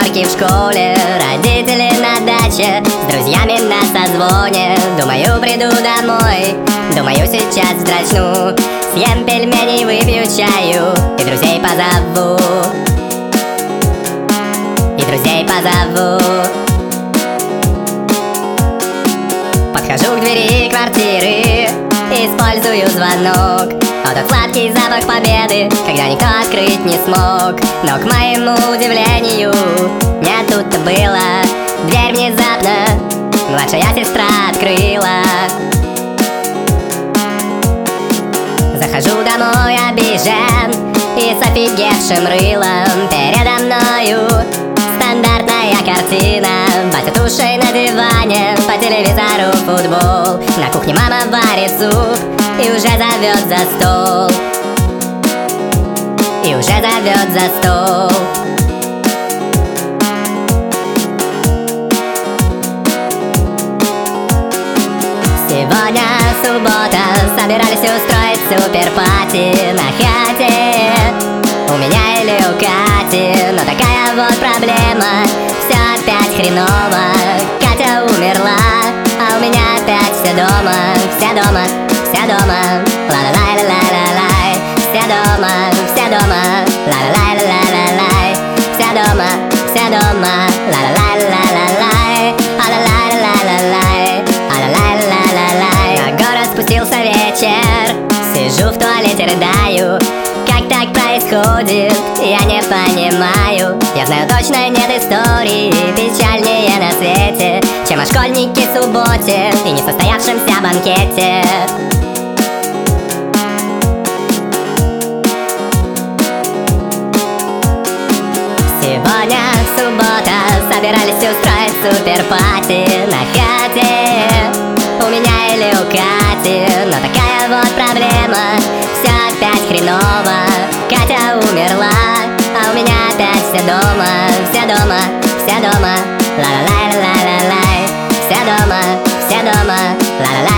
пятерки в школе, родители на даче, с друзьями на созвоне. Думаю, приду домой, думаю, сейчас вздрачну, съем пельмени, выпью чаю и друзей позову, и друзей позову. Подхожу к двери квартиры, использую звонок. А тот сладкий запах победы, когда никто открыть не смог. Но к моему удивлению не тут-то было. Дверь внезапно младшая сестра открыла. Захожу домой обижен и с офигевшим рылом. Передо мною стандартная картина: батя тушей на диване, по телевизору футбол. На кухне мама варит суп и уже зовет за стол, и уже зовет за стол. Сегодня суббота, собирались устроить суперпати на хате у меня или у Кати. Но такая вот проблема, все опять хреново. Катя умерла, а у меня опять все дома. Все дома, все дома, ла-ла-лай-ла-лай-лай. Все дома, ла-ла-лай-ла-лай-лай. Все дома, ла-ла-лай-ла-лай. А-ла-лай-ла-лай-лай, а-ла-лай-ла-лай. На город спустился вечер, сижу в туалете, рыдаю. Как так происходит, я не понимаю. Я знаю точно, нет истории печальнее на свете, чем о школьнике субботе и несостоявшемся банкете. Сегодня суббота, собирались устроить суперпати на хате у меня или у Кати. Но такая вот проблема, все опять хреново. Катя умерла, а у меня опять все дома. Все дома, все дома, ла-ла-лай-ла-лай-лай. Все дома, ла-ла-лай.